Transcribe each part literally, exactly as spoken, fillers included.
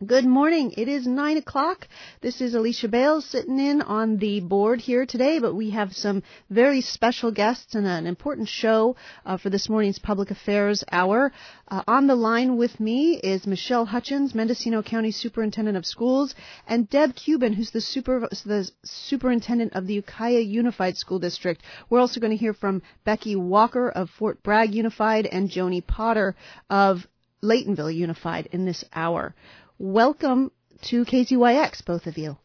Good morning. It is nine o'clock. This is Alicia Bales sitting in on the board here today, but we have some very special guests and an important show uh, for this morning's Public Affairs Hour. Uh, on the line with me is Michelle Hutchins, Mendocino County Superintendent of Schools, and Deb Cuban, who's the, super, the Superintendent of the Ukiah Unified School District. We're also going to hear from Becky Walker of Fort Bragg Unified and Joni Potter of Laytonville Unified in this hour. Welcome to K Z Y X, both of you.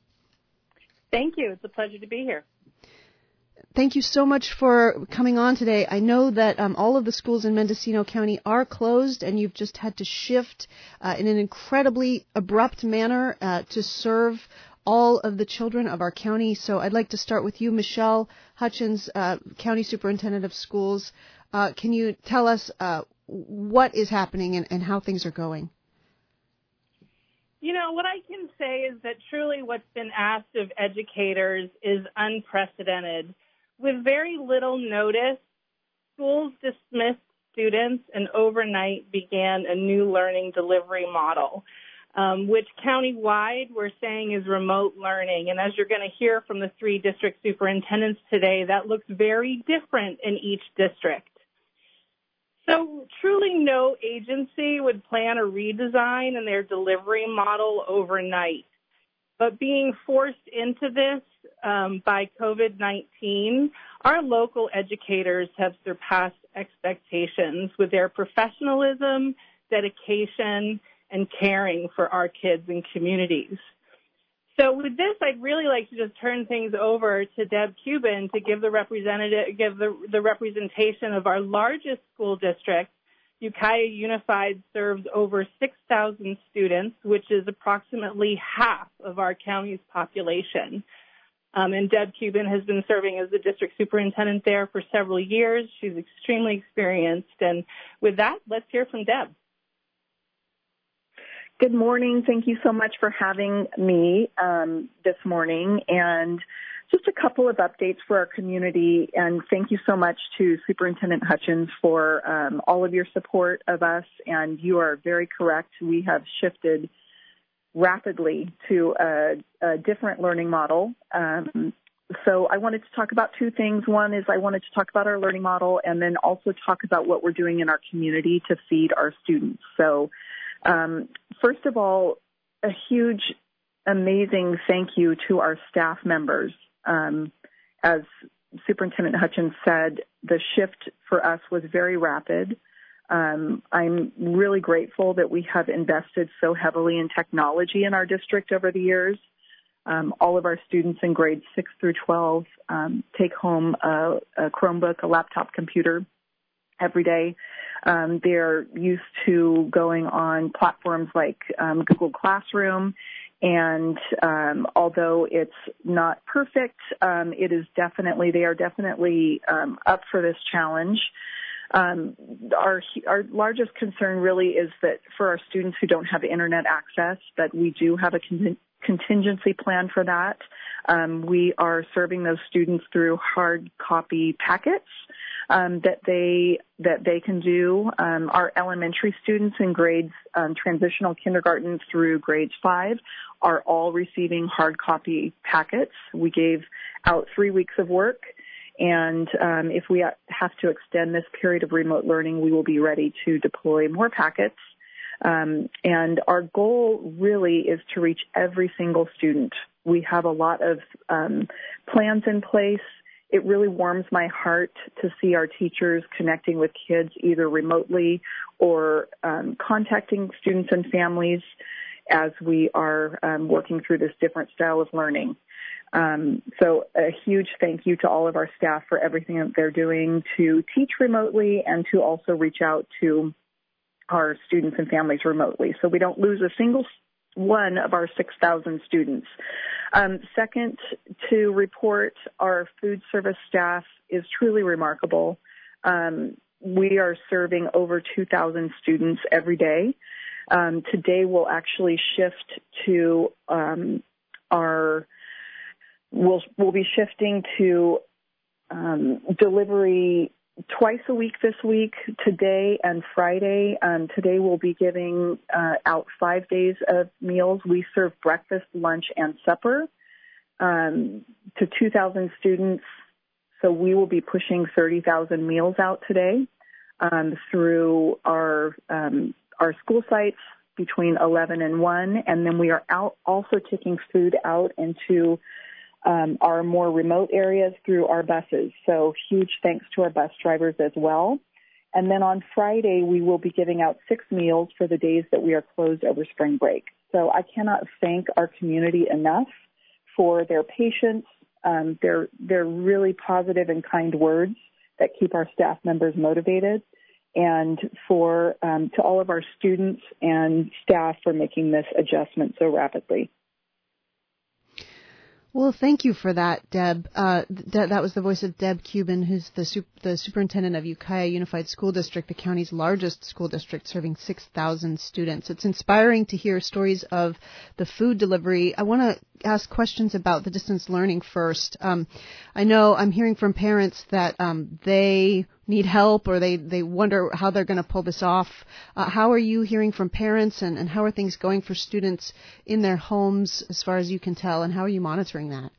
Thank you. It's a pleasure to be here. Thank you so much for coming on today. I know that um, all of the schools in Mendocino County are closed, and you've just had to shift uh, in an incredibly abrupt manner uh, to serve all of the children of our county. So I'd like to start with you, Michelle Hutchins, uh, County Superintendent of Schools. Uh, can you tell us uh, what is happening and, and how things are going? You know, what I can say is that truly what's been asked of educators is unprecedented. With very little notice, schools dismissed students and overnight began a new learning delivery model, um, which countywide we're saying is remote learning. And as you're going to hear from the three district superintendents today, that looks very different in each district. So truly no agency would plan a redesign in their delivery model overnight. But being forced into this um, by COVID nineteen, our local educators have surpassed expectations with their professionalism, dedication, and caring for our kids and communities. So with this, I'd really like to just turn things over to Deb Cuban to give the representative, give the, the representation of our largest school district. Ukiah Unified serves over six thousand students, which is approximately half of our county's population. Um, and Deb Cuban has been serving as the district superintendent there for several years. She's extremely experienced. And with that, let's hear from Deb. Good morning. Thank you so much for having me um, this morning. And just a couple of updates for our community. And thank you so much to Superintendent Hutchins for um, all of your support of us. And you are very correct. We have shifted rapidly to a, a different learning model. Um, so I wanted to talk about two things. One is I wanted to talk about our learning model and then also talk about what we're doing in our community to feed our students. So Um, first of all, a huge, amazing thank you to our staff members. Um, as Superintendent Hutchins said, the shift for us was very rapid. Um, I'm really grateful that we have invested so heavily in technology in our district over the years. Um, all of our students in grades six through twelve um, take home a, a Chromebook, a laptop computer every day. Um, they're used to going on platforms like um, Google Classroom, and um, although it's not perfect, um, it is definitely, they are definitely um, up for this challenge. Um, our, our largest concern really is that for our students who don't have internet access, that we do have a con- contingency plan for that. Um, we are serving those students through hard copy packets Um, that they that they can do. Um, our elementary students in grades um, transitional kindergarten through grades five are all receiving hard copy packets. We gave out three weeks of work, and um, if we have to extend this period of remote learning, we will be ready to deploy more packets. Um, and our goal really is to reach every single student. We have a lot of um, plans in place. It really warms my heart to see our teachers connecting with kids either remotely or um, contacting students and families as we are um, working through this different style of learning. Um, so a huge thank you to all of our staff for everything that they're doing to teach remotely and to also reach out to our students and families remotely so we don't lose a single one of our six thousand students. Um, second, to report our food service staff is truly remarkable. Um, we are serving over two thousand students every day. Um, today we'll actually shift to um, our, we'll, we'll be shifting to um, delivery twice a week this week, today and Friday. Um, today we'll be giving uh, out five days of meals. We serve breakfast, lunch, and supper um, to two thousand students. So we will be pushing thirty thousand meals out today um, through our um, our school sites between eleven and one, and then we are out also taking food out into um, our more remote areas through our buses. So huge thanks to our bus drivers as well. And then on Friday, we will be giving out six meals for the days that we are closed over spring break. So I cannot thank our community enough for their patience, um, their, their really positive and kind words that keep our staff members motivated, and for um, to all of our students and staff for making this adjustment so rapidly. Well, thank you for that, Deb. Uh, De- that was the voice of Deb Cuban, who's the, sup- the superintendent of Ukiah Unified School District, the county's largest school district, serving six thousand students. It's inspiring to hear stories of the food delivery. I want to ask questions about the distance learning first. Um, I know I'm hearing from parents that um, they need help, or they, they wonder how they're going to pull this off. Uh, how are you hearing from parents, and, and how are things going for students in their homes as far as you can tell, and how are you monitoring that?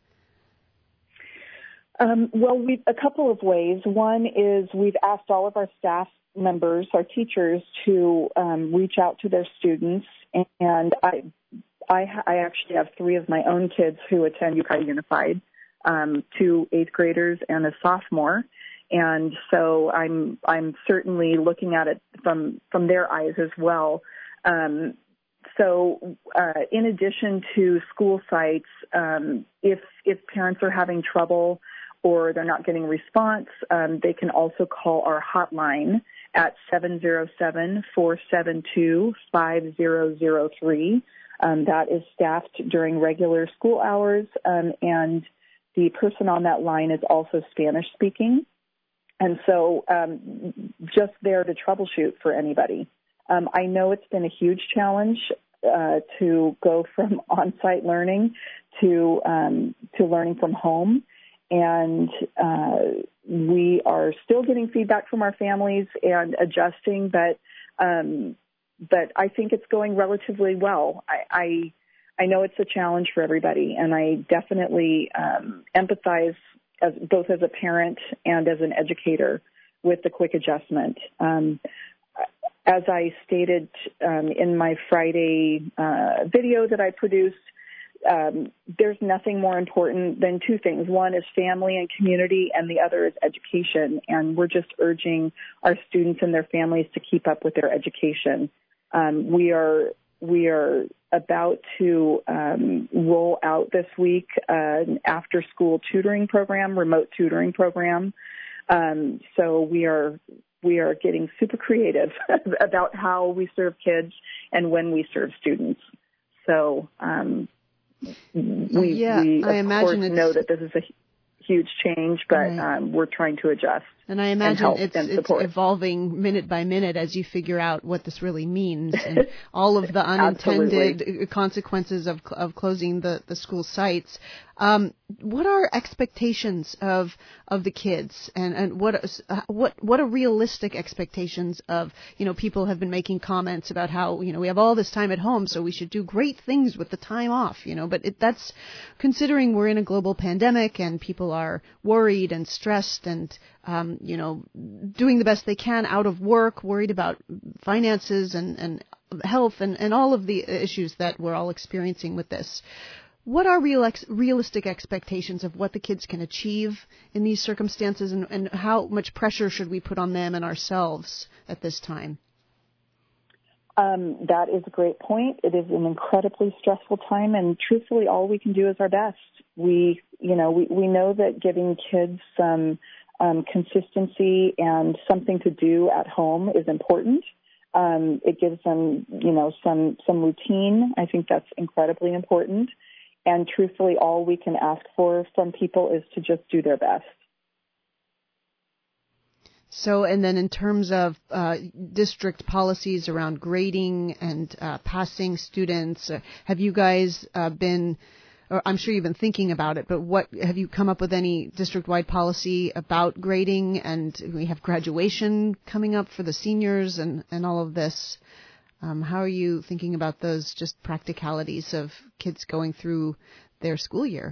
Um, well, we a couple of ways. One is we've asked all of our staff members, our teachers, to um, reach out to their students, and I, I, I actually have three of my own kids who attend Ukiah Unified, um, two eighth graders and a sophomore. And so I'm I'm certainly looking at it from, from their eyes as well. Um, so uh, in addition to school sites, um, if if parents are having trouble or they're not getting a response, um, they can also call our hotline at seven zero seven, four seven two, five zero zero three. Um, that is staffed during regular school hours, um, and the person on that line is also Spanish speaking. And so um, just there to troubleshoot for anybody. Um, I know it's been a huge challenge uh, to go from on-site learning to um, to learning from home. And uh, we are still getting feedback from our families and adjusting, but um, but I think it's going relatively well. I, I I know it's a challenge for everybody, and I definitely um, empathize as both as a parent and as an educator with the quick adjustment. Um, as I stated um, in my Friday uh, video that I produced, um, there's nothing more important than two things. One is family and community, and the other is education. And we're just urging our students and their families to keep up with their education. Um, we are we are about to um, roll out this week uh, an after-school tutoring program, remote tutoring program. Um, so we are we are getting super creative about how we serve kids and when we serve students. So um, we, yeah, we I of imagine course it's... know that this is a huge change, but right. um, we're trying to adjust. And I imagine and it's, and it's evolving minute by minute as you figure out what this really means and all of the unintended consequences of of closing the, the school sites. Um, what are expectations of of the kids, and and what what what are realistic expectations of, you know, people have been making comments about how, you know, we have all this time at home, so we should do great things with the time off, you know, but it, that's considering we're in a global pandemic and people are worried and stressed and um, you know, doing the best they can out of work, worried about finances and, and health and, and all of the issues that we're all experiencing with this. What are real ex- realistic expectations of what the kids can achieve in these circumstances, and, and how much pressure should we put on them and ourselves at this time? Um, that is a great point. It is an incredibly stressful time, and truthfully, all we can do is our best. We, you know, we, we know that giving kids some um, consistency and something to do at home is important. Um, it gives them, you know, some some routine. I think that's incredibly important. And truthfully, all we can ask for from people is to just do their best. So, and then in terms of uh, district policies around grading and uh, passing students, uh, have you guys uh, been or I'm sure you've been thinking about it, but what have you come up with any district-wide policy about grading? And we have graduation coming up for the seniors and, and all of this. Um, how are you thinking about those just practicalities of kids going through their school year?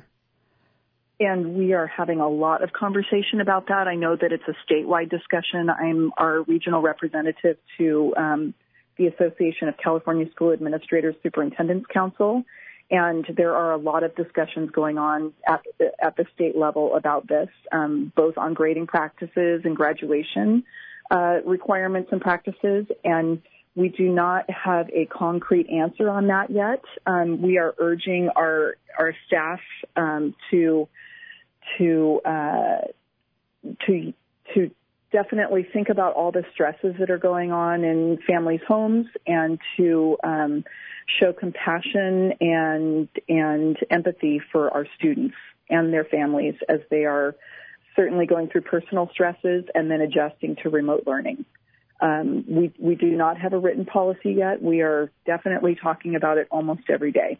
And we are having a lot of conversation about that. I know that it's a statewide discussion. I'm our regional representative to um, the Association of California School Administrators Superintendents Council, and there are a lot of discussions going on at the, at the state level about this, um, both on grading practices and graduation uh, requirements and practices, and we do not have a concrete answer on that yet. Um, we are urging our our staff um, to to uh, to to definitely think about all the stresses that are going on in families' homes, and to um, show compassion and and empathy for our students and their families as they are certainly going through personal stresses and then adjusting to remote learning. Um, we, we do not have a written policy yet. We are definitely talking about it almost every day.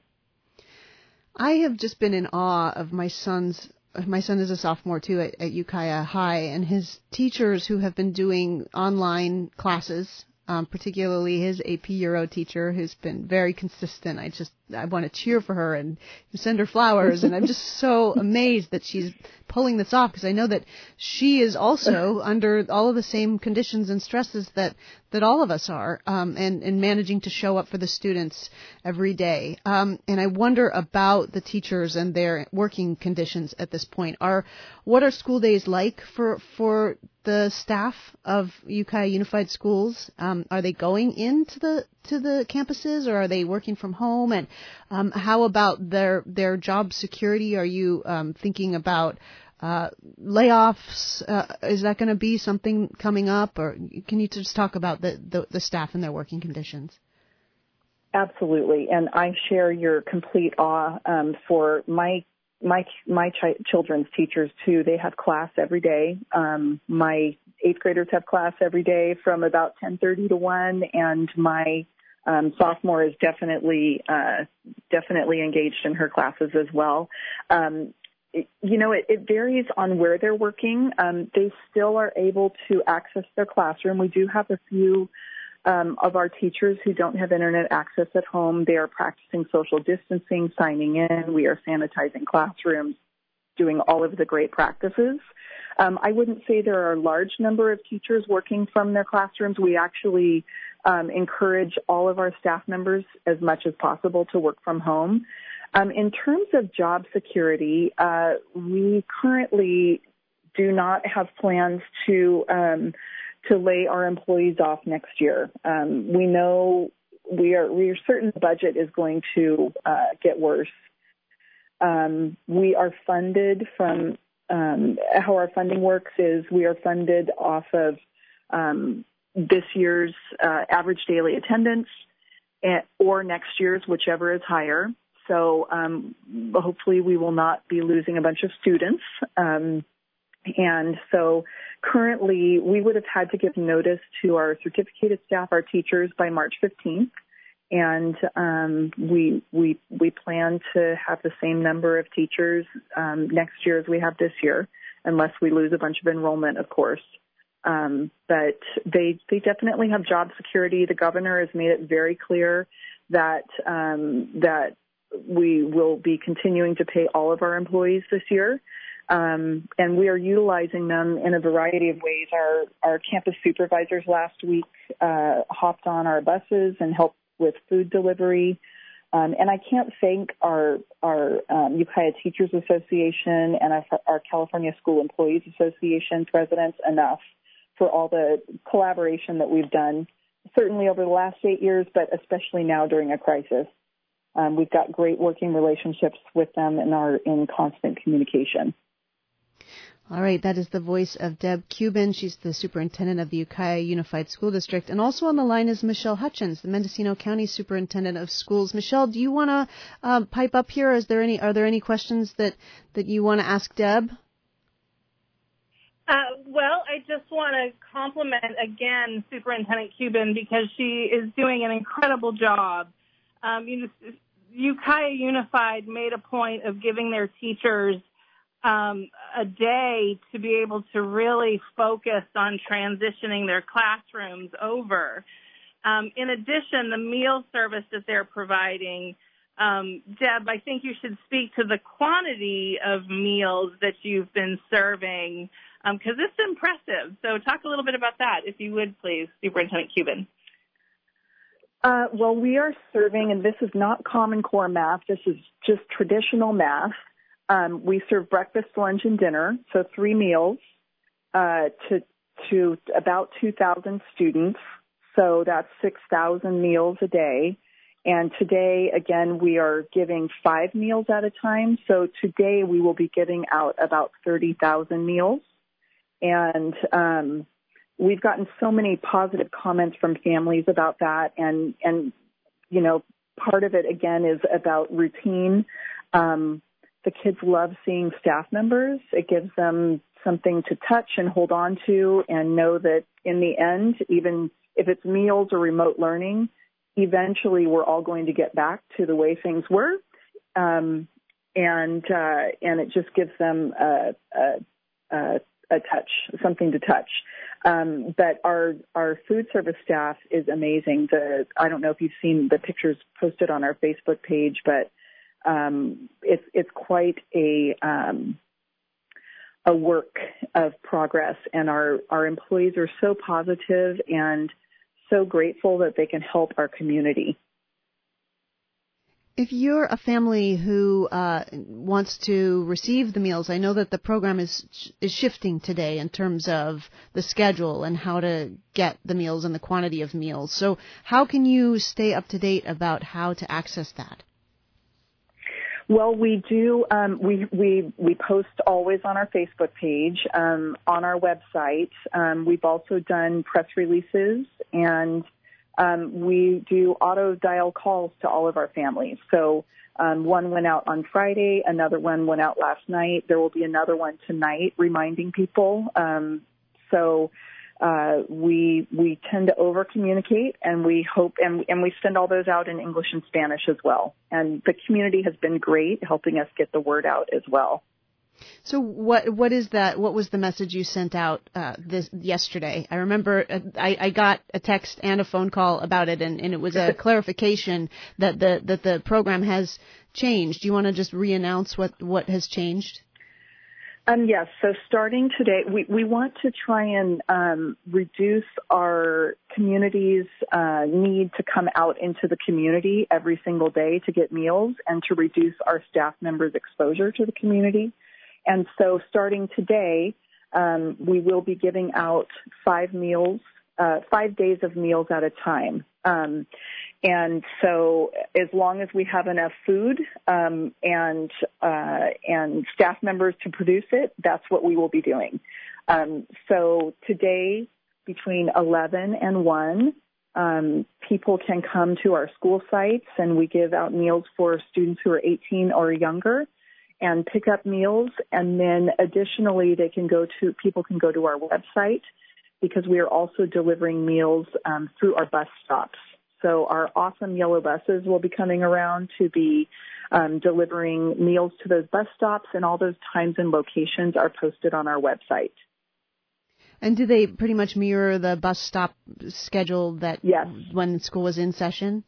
I have just been in awe of my son's, my son is a sophomore too at, at Ukiah High, and his teachers who have been doing online classes, um, particularly his A P Euro teacher who's been very consistent. I just, I want to cheer for her and send her flowers, and I'm just so amazed that she's pulling this off, because I know that she is also under all of the same conditions and stresses that, that all of us are, um, and, and managing to show up for the students every day. Um, and I wonder about the teachers and their working conditions at this point. Are, what are school days like for, for the staff of Ukiah Unified Schools? Um, are they going into the, to the campuses, or are they working from home? And um, how about their their job security? Are you um, thinking about uh, layoffs? Uh, is that going to be something coming up, or can you just talk about the, the, the staff and their working conditions? Absolutely, and I share your complete awe um, for my my my ch- children's teachers too. They have class every day. Um, my eighth graders have class every day from about ten thirty to one, and my Um, sophomore is definitely uh, definitely engaged in her classes as well. Um, it, you know, it, it varies on where they're working. Um, they still are able to access their classroom. We do have a few um, of our teachers who don't have internet access at home. They are practicing social distancing, signing in. We are sanitizing classrooms, doing all of the great practices. Um, I wouldn't say there are a large number of teachers working from their classrooms. We actually um, encourage all of our staff members as much as possible to work from home. Um, in terms of job security, uh, we currently do not have plans to um, to lay our employees off next year. Um, we know we are we are certain the budget is going to uh, get worse. Um, we are funded from um, how our funding works is we are funded off of um, this year's uh, average daily attendance and, or next year's, whichever is higher. So um, hopefully we will not be losing a bunch of students. Um, and so currently we would have had to give notice to our certificated staff, our teachers, by March fifteenth. And um, we we we plan to have the same number of teachers um, next year as we have this year, unless we lose a bunch of enrollment, of course. Um, but they they definitely have job security. The governor has made it very clear that um, that we will be continuing to pay all of our employees this year, um, and we are utilizing them in a variety of ways. Our our campus supervisors last week uh, hopped on our buses and helped with food delivery. Um, and I can't thank our our um, Ukiah Teachers Association and our, our California School Employees Association presidents enough for all the collaboration that we've done, certainly over the last eight years, but especially now during a crisis. Um, we've got great working relationships with them and are in constant communication. All right, that is the voice of Deb Cuban. She's the superintendent of the Ukiah Unified School District. And also on the line is Michelle Hutchins, the Mendocino County Superintendent of Schools. Michelle, do you want to uh, pipe up here? Is there any? Are there any questions that, that you want to ask Deb? Uh, well, I just want to compliment again Superintendent Cuban because she is doing an incredible job. Um, you know, Ukiah Unified made a point of giving their teachers um, a day to be able to really focus on transitioning their classrooms over. Um, in addition, the meal service that they're providing, um, Deb, I think you should speak to the quantity of meals that you've been serving, because um, it's impressive. So talk a little bit about that, if you would, please, Superintendent Cuban. Uh, well, we are serving, and this is not Common Core math, this is just traditional math. Um, we serve breakfast, lunch, and dinner, so three meals uh, to to about two thousand students. So that's six thousand meals a day. And today, again, we are giving five meals at a time. So today we will be giving out about thirty thousand meals. And um, we've gotten so many positive comments from families about that. And, and, you know, part of it, again, is about routine. Um, the kids love seeing staff members. It gives them something to touch and hold on to and know that in the end, even if it's meals or remote learning, eventually we're all going to get back to the way things were. Um, and, uh, and it just gives them a, a, a, a touch, something to touch. Um, but our, our food service staff is amazing. The, I don't know if you've seen the pictures posted on our Facebook page, but, um, it's, it's quite a, um, a work of progress, and our, our employees are so positive and so grateful that they can help our community. If you're a family who uh, wants to receive the meals, I know that the program is is shifting today in terms of the schedule and how to get the meals and the quantity of meals. So how can you stay up to date about how to access that? Well, we do. Um, we we we post always on our Facebook page, um, on our website. Um, we've also done press releases, and um, we do auto dial calls to all of our families. So um, one went out on Friday, another one went out last night. There will be another one tonight, reminding people. Um, so. Uh, we, we tend to over communicate, and we hope, and, and we send all those out in English and Spanish as well. And the community has been great helping us get the word out as well. So what, what is that, what was the message you sent out, uh, this, yesterday? I remember uh, I, I got a text and a phone call about it, and, and it was a clarification that the, that the program has changed. Do you want to just re-announce what, what has changed? Um, yes. So starting today, we, we want to try and um, reduce our community's uh, need to come out into the community every single day to get meals, and to reduce our staff members' exposure to the community. And so starting today, um, we will be giving out five meals, uh, five days of meals at a time. Um, and so as long as we have enough food um, and uh, and staff members to produce it, that's what we will be doing. Um, so today, between eleven and one, um, people can come to our school sites, and we give out meals for students who are eighteen or younger and pick up meals. And then additionally, they can go to people can go to our website, because we are also delivering meals um, through our bus stops. So our awesome yellow buses will be coming around to be um, delivering meals to those bus stops, and all those times and locations are posted on our website. And do they pretty much mirror the bus stop schedule that yes. when school was in session?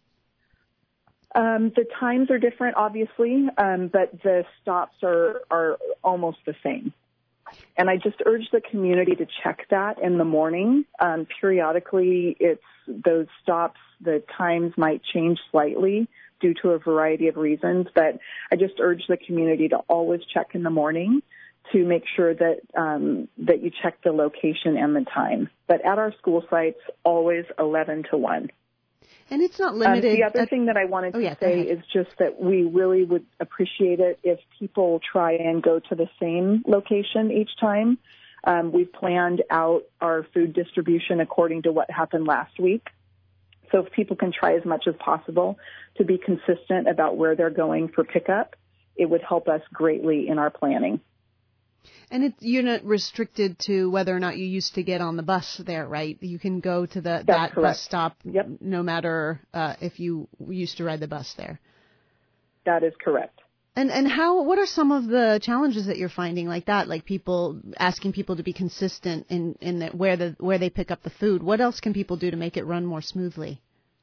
Um, the times are different, obviously, um, but the stops are, are almost the same. And I just urge the community to check that in the morning. Um, periodically, it's those stops, the times might change slightly due to a variety of reasons, but I just urge the community to always check in the morning to make sure that um, that you check the location and the time. But at our school sites, always eleven to one. And it's not limited. Um, the other at, thing that I wanted oh, to yeah, say is just that we really would appreciate it if people try and go to the same location each time. Um, we've planned out our food distribution according to what happened last week. So if people can try as much as possible to be consistent about where they're going for pickup, it would help us greatly in our planning. And it, you're not restricted to whether or not you used to get on the bus there, right? You can go to the, that correct. bus stop yep. no matter uh, if you used to ride the bus there. that is correct. And and how? What are some of the challenges that you're finding like that? Like people asking people to be consistent in in the, where the where they pick up the food. What else can people do to make it run more smoothly?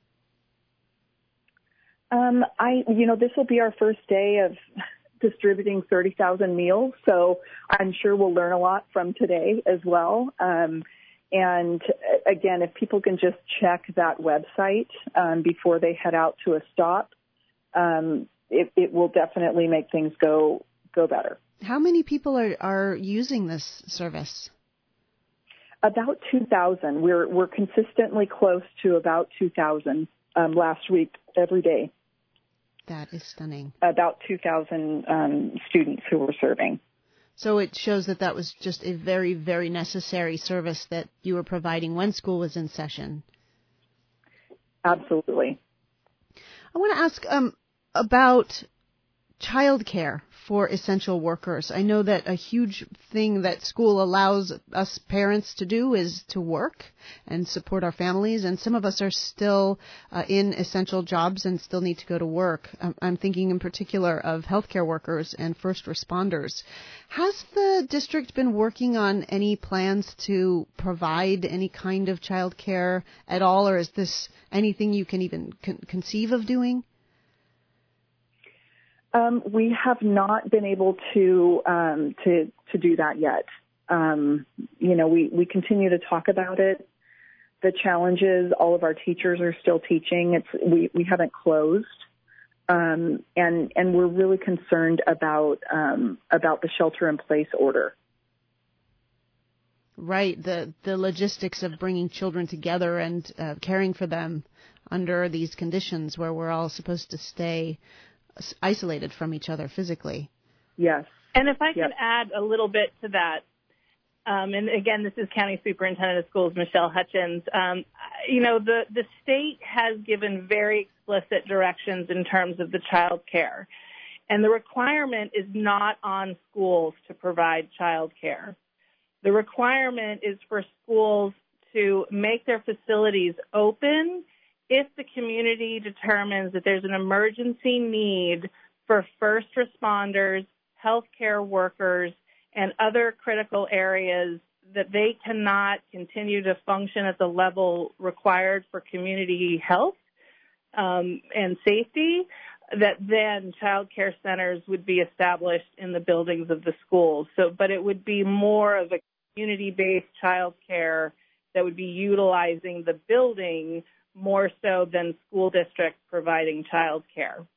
Um, I, you know, this will be our first day of distributing thirty thousand meals, so I'm sure we'll learn a lot from today as well. Um, and again, if people can just check that website um, before they head out to a stop, um, it, it will definitely make things go go better. How many people are, are using this service? About two thousand. We're we're consistently close to about two thousand um, last week every day. That is stunning. About two thousand um, students who we're serving. So it shows that that was just a very, very necessary service that you were providing when school was in session. Absolutely. I want to ask um, about childcare for essential workers. I know that a huge thing that school allows us parents to do is to work and support our families, and some of us are still uh, in essential jobs and still need to go to work. I'm thinking in particular of healthcare workers and first responders. Has the district been working on any plans to provide any kind of childcare at all, or is this anything you can even con- conceive of doing? Um, we have not been able to um, to to do that yet. Um, you know, we, we continue to talk about it. The challenges, all of our teachers are still teaching. It's we, we haven't closed, um, and and we're really concerned about um, about the shelter-in-place order. Right, the the logistics of bringing children together and uh, caring for them under these conditions where we're all supposed to stay isolated from each other physically. Yes. And if I yep. can add a little bit to that, um, and again, this is County Superintendent of Schools, Michelle Hutchins. Um, you know, the, the state has given very explicit directions in terms of the child care. And the requirement is not on schools to provide child care. The requirement is for schools to make their facilities open if the community determines that there's an emergency need for first responders, healthcare workers, and other critical areas that they cannot continue to function at the level required for community health um, and safety, that then child care centers would be established in the buildings of the schools. So, but it would be more of a community-based child care that would be utilizing the building more so than school districts providing child care.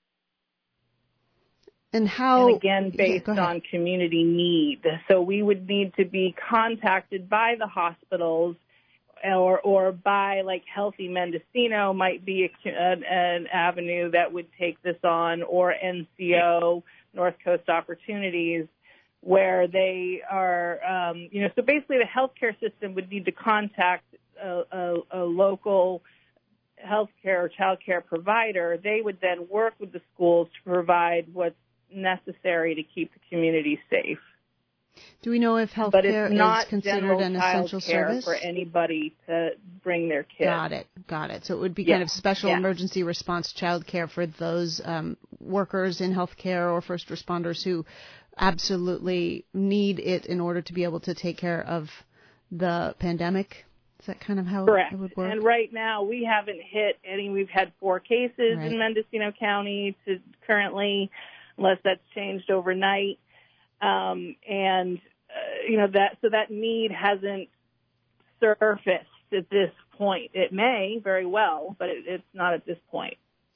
And how? And again, based yeah, on community need. So we would need to be contacted by the hospitals or or by, like, Healthy Mendocino might be a, an, an avenue that would take this on, or N C O, North Coast Opportunities, where they are, um, you know, so basically the healthcare system would need to contact a, a, a local healthcare or child care provider. They would then work with the schools to provide what's necessary to keep the community safe. Do we know if healthcare is considered an essential service? For anybody to bring their kids. Got it, got it. So it would be yeah. kind of special yeah. emergency response child care for those um, workers in healthcare or first responders who absolutely need it in order to be able to take care of the pandemic. Is that kind of how Correct. it would work? And right now we haven't hit any. We've had four cases right. in Mendocino County to currently, unless that's changed overnight. Um, and, uh, you know, that, so that need hasn't surfaced at this point. It may very well, but it, it's not at this point.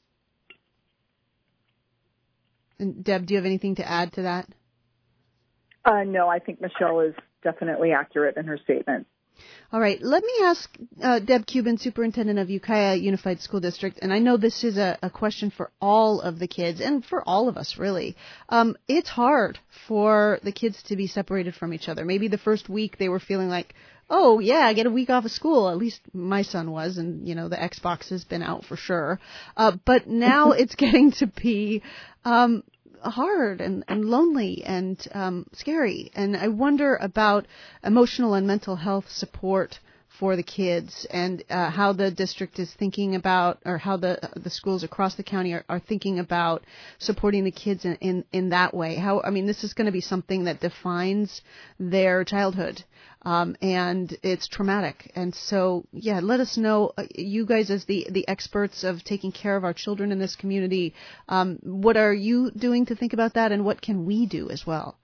And Deb, do you have anything to add to that? Uh, no, I think Michelle is definitely accurate in her statement. All right. Let me ask uh, Deb Cuban, Superintendent of Ukiah Unified School District, and I know this is a, a question for all of the kids and for all of us, really. Um, it's hard for the kids to be separated from each other. Maybe the first week they were feeling like, oh, yeah, I get a week off of school. At least my son was, and, you know, the Xbox has been out for sure. Uh, but now it's getting to be um, hard and, and lonely and um, scary. And I wonder about emotional and mental health support for the kids, and uh, how the district is thinking about, or how the the schools across the county are, are thinking about supporting the kids in, in, in that way. How, I mean, this is going to be something that defines their childhood, um, and it's traumatic. And so, yeah, let us know, uh, you guys as the, the experts of taking care of our children in this community, um, what are you doing to think about that, and what can we do as well?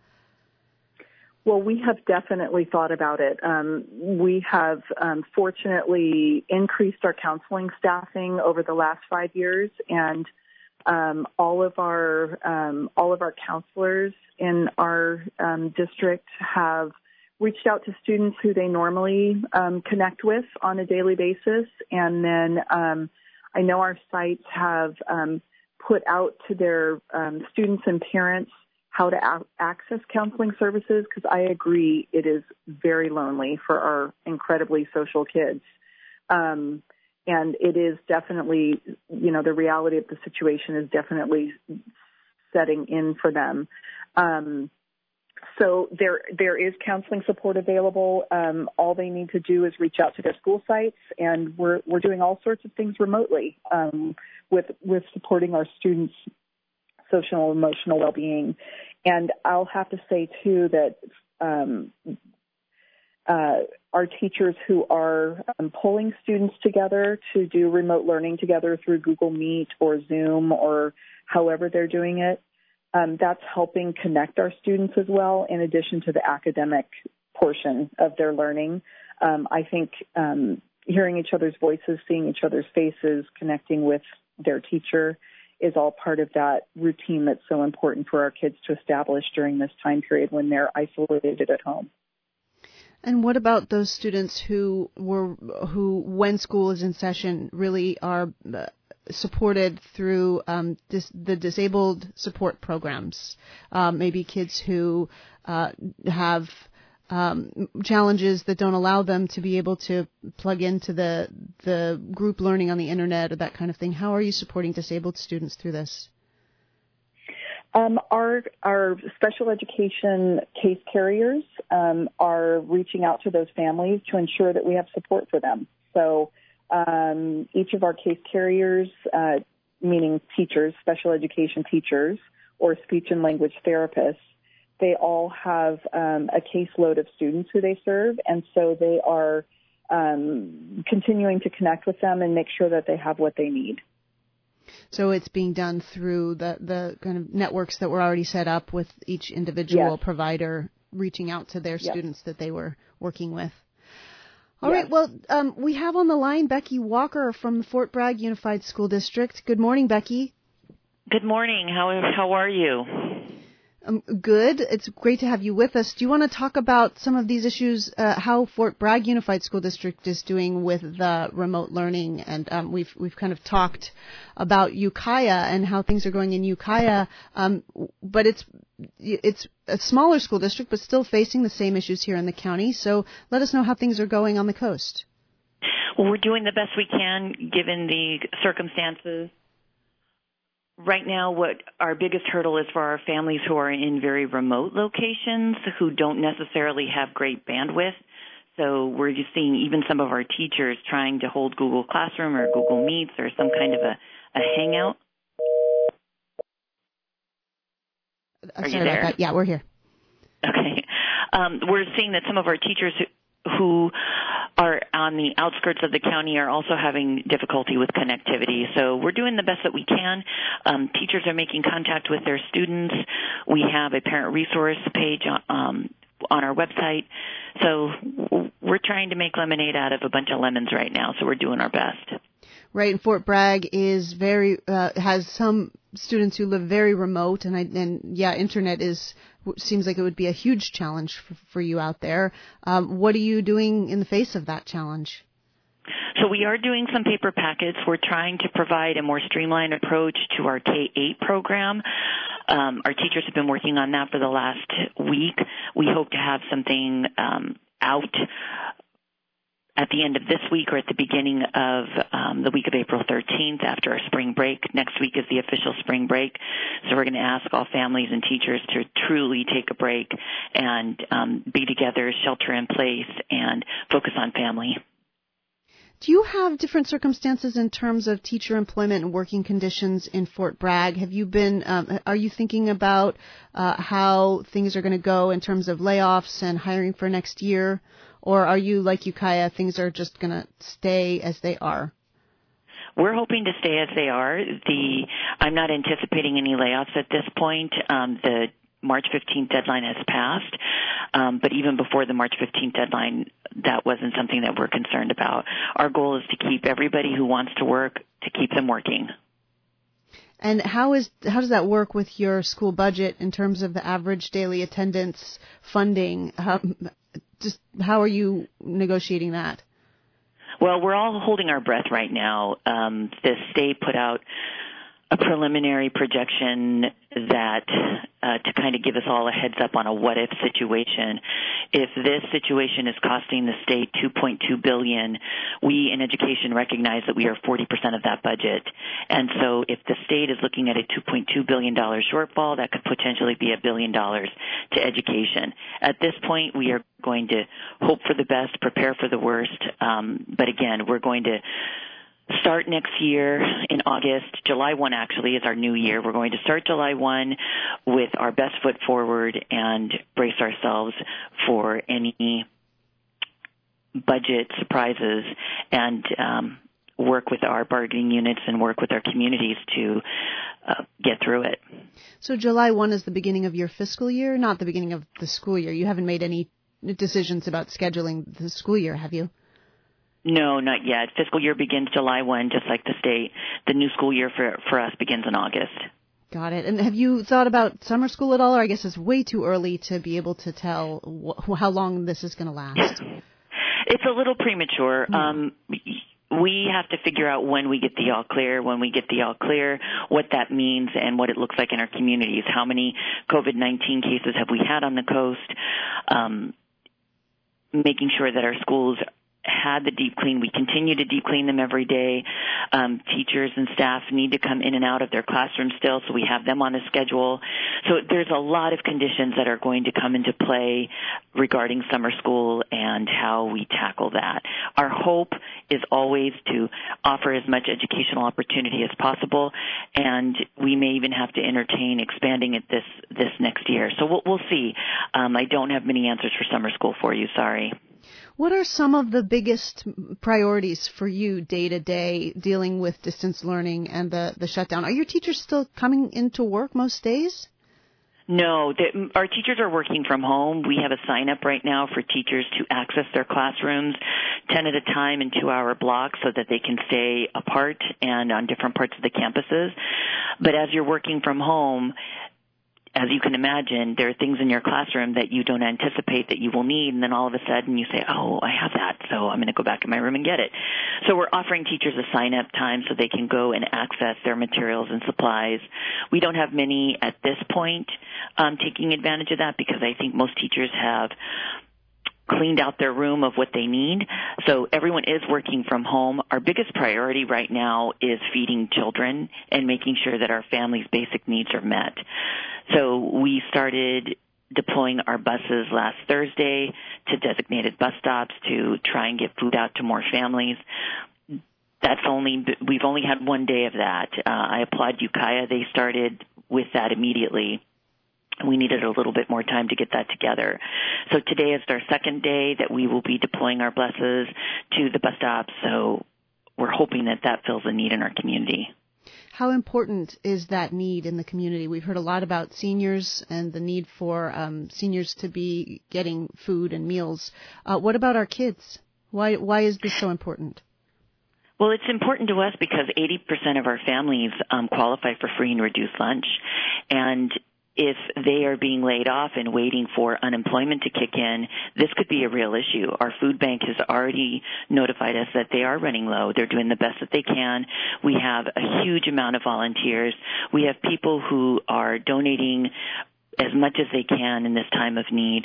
Well, we have definitely thought about it. Um, we have um, fortunately increased our counseling staffing over the last five years, and um, all of our um, all of our counselors in our um, district have reached out to students who they normally um, connect with on a daily basis, and then um, I know our sites have um, put out to their um, students and parents how to a- access counseling services, because I agree it is very lonely for our incredibly social kids. Um, and it is definitely, you know, the reality of the situation is definitely setting in for them. Um, so there there is counseling support available. Um, all they need to do is reach out to their school sites, and we're we're doing all sorts of things remotely um, with with supporting our students' social and emotional well-being. And I'll have to say, too, that um, uh, our teachers who are um, pulling students together to do remote learning together through Google Meet or Zoom or however they're doing it, um, that's helping connect our students as well, in addition to the academic portion of their learning. Um, I think um, hearing each other's voices, seeing each other's faces, connecting with their teacher is all part of that routine that's so important for our kids to establish during this time period when they're isolated at home. And what about those students who were, who, when school is in session, really are uh, supported through um, dis- the disabled support programs? Um, maybe kids who uh, have um, challenges that don't allow them to be able to plug into the the group learning on the internet or that kind of thing. How are you supporting disabled students through this? Um, our our special education case carriers um, are reaching out to those families to ensure that we have support for them. So um, each of our case carriers, uh, meaning teachers, special education teachers, or speech and language therapists, they all have um, a caseload of students who they serve, and so they are um, continuing to connect with them and make sure that they have what they need. So it's being done through the, the kind of networks that were already set up with each individual yes. provider reaching out to their yes. students that they were working with. All yes. right. Well, um, we have on the line Becky Walker from the Fort Bragg Unified School District. Good morning, Becky. Good morning. How how are you? Um, good. It's great to have you with us. Do you want to talk about some of these issues, uh, how Fort Bragg Unified School District is doing with the remote learning? And um, we've we've kind of talked about Ukiah and how things are going in Ukiah, um, but it's it's a smaller school district, but still facing the same issues here in the county. So let us know how things are going on the coast. Well, we're doing the best we can given the circumstances. Right now, what our biggest hurdle is for our families who are in very remote locations who don't necessarily have great bandwidth. So we're just seeing even some of our teachers trying to hold Google Classroom or Google Meets or some kind of a, a hangout. Uh, sorry about that. Yeah, we're here. Okay. Um, we're seeing that some of our teachers who, who are on the outskirts of the county are also having difficulty with connectivity. So we're doing the best that we can. Um, teachers are making contact with their students. We have a parent resource page um, on our website. So we're trying to make lemonade out of a bunch of lemons right now, so we're doing our best. Right, and Fort Bragg is very uh, has some students who live very remote, and I, and yeah, internet is seems like it would be a huge challenge for, for you out there. Um, what are you doing in the face of that challenge? So we are doing some paper packets. We're trying to provide a more streamlined approach to our K eight program. Um, our teachers have been working on that for the last week. We hope to have something um, out at the end of this week or at the beginning of um, the week of April thirteenth after our spring break. Next week is the official spring break. So we're going to ask all families and teachers to truly take a break and um, be together, shelter in place, and focus on family. Do you have different circumstances in terms of teacher employment and working conditions in Fort Bragg? Have you been, um, are you thinking about uh, how things are going to go in terms of layoffs and hiring for next year? Or are you, like Ukiah, things are just going to stay as they are? We're hoping to stay as they are. The I'm not anticipating any layoffs at this point. Um, the March fifteenth deadline has passed, um, but even before the March fifteenth deadline, that wasn't something that we're concerned about. Our goal is to keep everybody who wants to work, to keep them working. And how is how does that work with your school budget in terms of the average daily attendance funding? How, just how are you negotiating that? Well, we're all holding our breath right now. Um, the state put out a preliminary projection that uh, to kind of give us all a heads up on a what-if situation. If this situation is costing the state two point two billion dollars, we in education recognize that we are forty percent of that budget. And so if the state is looking at a two point two billion dollars shortfall, that could potentially be a billion dollars to education. At this point, we are going to hope for the best, prepare for the worst. Um, but again, we're going to start next year in August. July first actually is our new year. We're going to start July first with our best foot forward and brace ourselves for any budget surprises and um, work with our bargaining units and work with our communities to uh, get through it. So July first is the beginning of your fiscal year, not the beginning of the school year. You haven't made any decisions about scheduling the school year, have you? No, not yet. Fiscal year begins July first, just like the state. The new school year for for us begins in August. Got it. And have you thought about summer school at all? Or I guess it's way too early to be able to tell wh- how long this is going to last. It's a little premature. Mm-hmm. Um, we have to figure out when we get the all clear, when we get the all clear, what that means and what it looks like in our communities. How many COVID nineteen cases have we had on the coast? Um, making sure that our schools had the deep clean. We continue to deep clean them every day. Um, teachers and staff need to come in and out of their classrooms still, so we have them on a schedule. So there's a lot of conditions that are going to come into play regarding summer school and how we tackle that. Our hope is always to offer as much educational opportunity as possible, and we may even have to entertain expanding it this this next year. So we'll, we'll see. Um, I don't have many answers for summer school for you. Sorry. What are some of the biggest priorities for you day to day dealing with distance learning and the, the shutdown? Are your teachers still coming into work most days? No, the, our teachers are working from home. We have a sign up right now for teachers to access their classrooms ten at a time in two-hour blocks so that they can stay apart and on different parts of the campuses. But as you're working from home, as you can imagine, there are things in your classroom that you don't anticipate that you will need, and then all of a sudden you say, oh, I have that, so I'm going to go back in my room and get it. So we're offering teachers a sign-up time so they can go and access their materials and supplies. We don't have many at this point um, taking advantage of that because I think most teachers have cleaned out their room of what they need. So everyone is working from home. Our biggest priority right now is feeding children and making sure that our family's basic needs are met. So we started deploying our buses last Thursday to designated bus stops to try and get food out to more families. That's only, we've only had one day of that. Uh, I applaud Ukiah. They started with that immediately. We needed a little bit more time to get that together. So today is our second day that we will be deploying our buses to the bus stops. So we're hoping that that fills a need in our community. How important is that need in the community? We've heard a lot about seniors and the need for um, seniors to be getting food and meals. Uh, what about our kids? Why why is this so important? Well, it's important to us because eighty percent of our families um, qualify for free and reduced lunch. And if they are being laid off and waiting for unemployment to kick in, this could be a real issue. Our food bank has already notified us that they are running low. They're doing the best that they can. We have a huge amount of volunteers. We have people who are donating as much as they can in this time of need.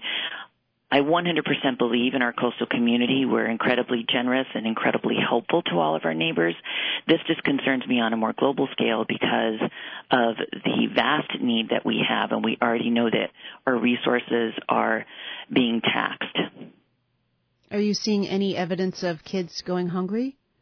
I one hundred percent believe in our coastal community. We're incredibly generous and incredibly helpful to all of our neighbors. This just concerns me on a more global scale because of the vast need that we have, and we already know that our resources are being taxed. Are you seeing any evidence of kids going hungry?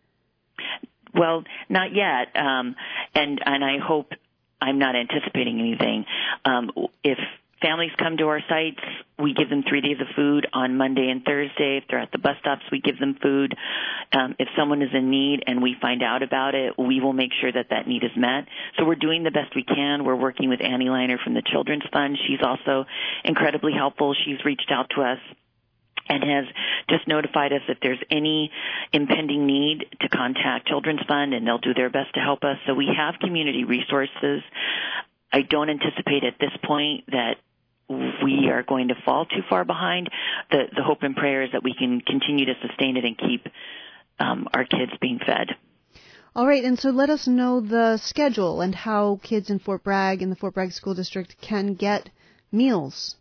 Well, not yet, um, and and I hope I'm not anticipating anything. Um, if families come to our sites, we give them three days of food on Monday and Thursday. If they're at the bus stops, we give them food. Um, if someone is in need and we find out about it, we will make sure that that need is met. So we're doing the best we can. We're working with Annie Liner from the Children's Fund. She's also incredibly helpful. She's reached out to us and has just notified us if there's any impending need to contact Children's Fund, and they'll do their best to help us. So we have community resources. I don't anticipate at this point that we are going to fall too far behind. The, the hope and prayer is that we can continue to sustain it and keep um, our kids being fed. All right, and so let us know the schedule and how kids in Fort Bragg and the Fort Bragg School District can get meals.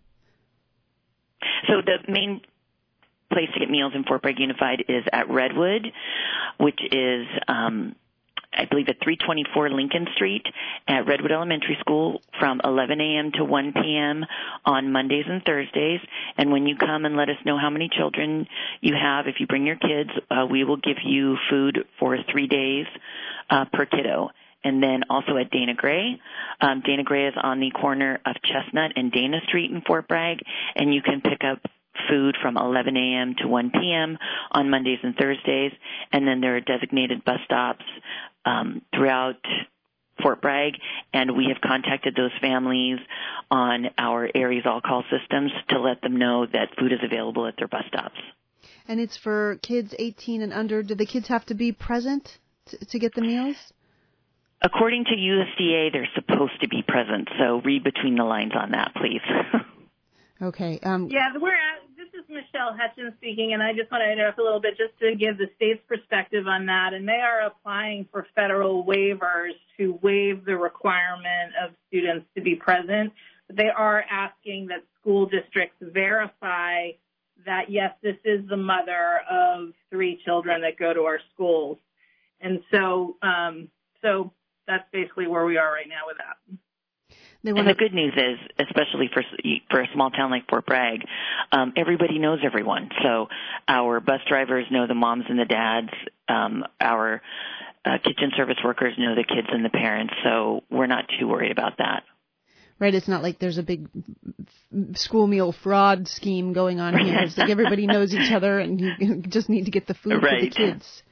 So the main place to get meals in Fort Bragg Unified is at Redwood, which is, um, I believe, at three twenty-four Lincoln Street at Redwood Elementary School from eleven a.m. to one p.m. on Mondays and Thursdays. And when you come and let us know how many children you have, if you bring your kids, uh, we will give you food for three days uh, per kiddo. And then also at Dana Gray. Um, Dana Gray is on the corner of Chestnut and Dana Street in Fort Bragg, and you can pick up food from eleven a.m. to one p.m. on Mondays and Thursdays, and then there are designated bus stops um, throughout Fort Bragg, and we have contacted those families on our Aries All Call systems to let them know that food is available at their bus stops. And it's for kids eighteen and under. Do the kids have to be present to, to get the meals? According to U S D A, they're supposed to be present, so read between the lines on that, please. Okay. Um, yeah, we're at, this is Michelle Hutchins speaking, and I just want to interrupt a little bit just to give the state's perspective on that. And they are applying for federal waivers to waive the requirement of students to be present. But they are asking that school districts verify that, yes, this is the mother of three children that go to our schools. And so, um, so that's basically where we are right now with that. They and the good news is, especially for for a small town like Fort Bragg, um, everybody knows everyone. So our bus drivers know the moms and the dads. Um, our uh, kitchen service workers know the kids and the parents. So we're not too worried about that. Right. It's not like there's a big school meal fraud scheme going on here. It's like everybody knows each other, and you just need to get the food right. for the kids.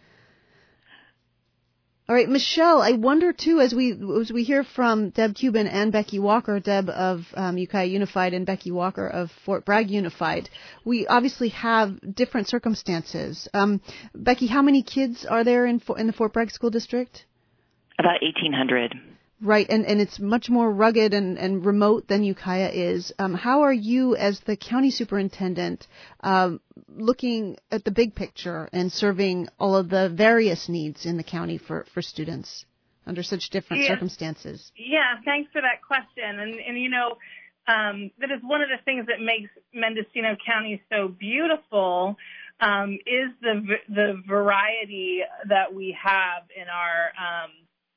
All right, Michelle, I wonder, too, as we as we hear from Deb Cuban and Becky Walker, Deb of um, Ukiah Unified and Becky Walker of Fort Bragg Unified, we obviously have different circumstances. Um, Becky, how many kids are there in, in the Fort Bragg School District? About eighteen hundred. Right, and, and it's much more rugged and, and remote than Ukiah is. Um, how are you, as the county superintendent, um, looking at the big picture and serving all of the various needs in the county for, for students under such different yeah. circumstances? Yeah, thanks for that question. And, and you know, um, that is one of the things that makes Mendocino County so beautiful, um, is the the variety that we have in our um